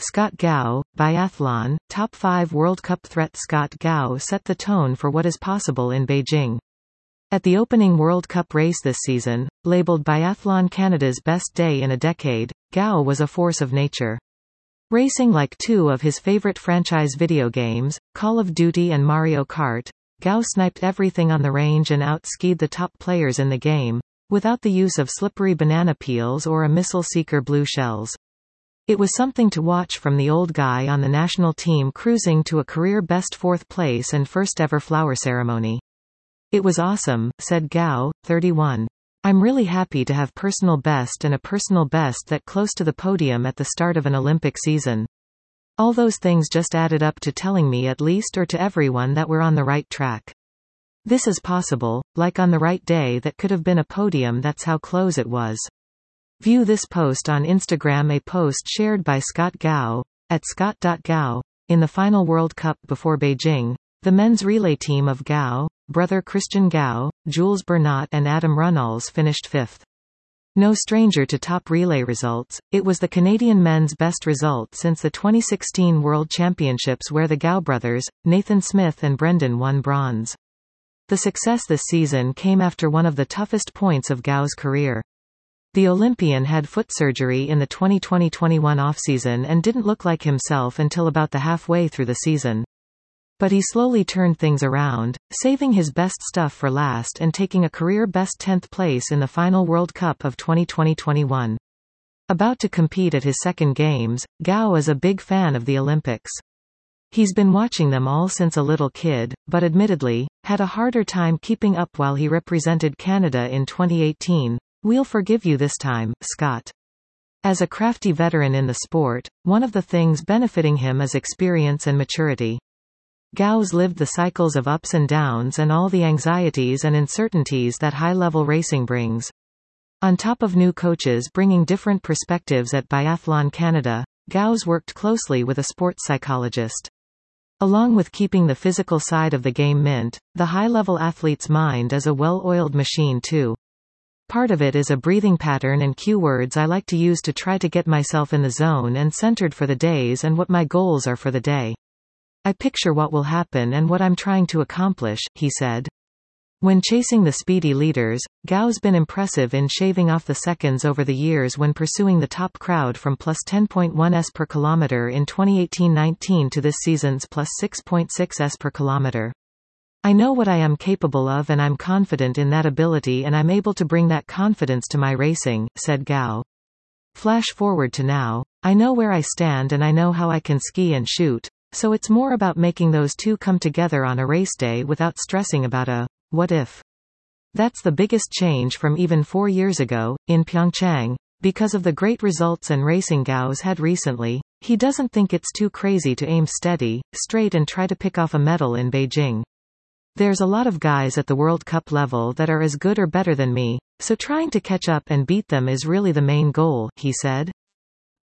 Scott Gao, biathlon, top 5 World Cup threat. Scott Gao set the tone for what is possible in Beijing. At the opening World Cup race this season, labeled Biathlon Canada's best day in a decade, Gao was a force of nature. Racing like two of his favorite franchise video games, Call of Duty and Mario Kart, Gao sniped everything on the range and out-skied the top players in the game, without the use of slippery banana peels or a missile-seeker blue shells. It was something to watch from the old guy on the national team cruising to a career-best 4th place and first-ever flower ceremony. It was awesome, said Gao, 31. I'm really happy to have personal best and a personal best that close to the podium at the start of an Olympic season. All those things just added up to telling me at least or to everyone that we're on the right track. This is possible, like on the right day that could have been a podium. That's how close it was. View this post on Instagram. A post shared by Scott Gao, at scott.gao. In the final World Cup before Beijing, the men's relay team of Gao, brother Christian Gao, Jules Bernat and Adam Runnalls finished 5th. No stranger to top relay results, it was the Canadian men's best result since the 2016 World Championships where the Gao brothers, Nathan Smith and Brendan won bronze. The success this season came after one of the toughest points of Gao's career. The Olympian had foot surgery in the 2020-21 offseason and didn't look like himself until about the halfway through the season. But he slowly turned things around, saving his best stuff for last and taking a career-best 10th place in the final World Cup of 2020-21. About to compete at his second Games, Gao is a big fan of the Olympics. He's been watching them all since a little kid, but admittedly, had a harder time keeping up while he represented Canada in 2018. We'll forgive you this time, Scott. As a crafty veteran in the sport, one of the things benefiting him is experience and maturity. Gao's lived the cycles of ups and downs and all the anxieties and uncertainties that high-level racing brings. On top of new coaches bringing different perspectives at Biathlon Canada, Gao's worked closely with a sports psychologist. Along with keeping the physical side of the game mint, the high-level athlete's mind is a well-oiled machine too. Part of it is a breathing pattern and cue words I like to use to try to get myself in the zone and centered for the days and what my goals are for the day. I picture what will happen and what I'm trying to accomplish, he said. When chasing the speedy leaders, Gao's been impressive in shaving off the seconds over the years when pursuing the top crowd from plus 10.1 s per kilometer in 2018-19 to this season's plus 6.6 s per kilometer. I know what I am capable of and I'm confident in that ability and I'm able to bring that confidence to my racing, said Gao. Flash forward to now. I know where I stand and I know how I can ski and shoot. So it's more about making those two come together on a race day without stressing about a what if. That's the biggest change from even 4 years ago, in Pyeongchang. Because of the great results and racing Gao's had recently, he doesn't think it's too crazy to aim steady, straight and try to pick off a medal in Beijing. There's a lot of guys at the World Cup level that are as good or better than me, so trying to catch up and beat them is really the main goal, he said.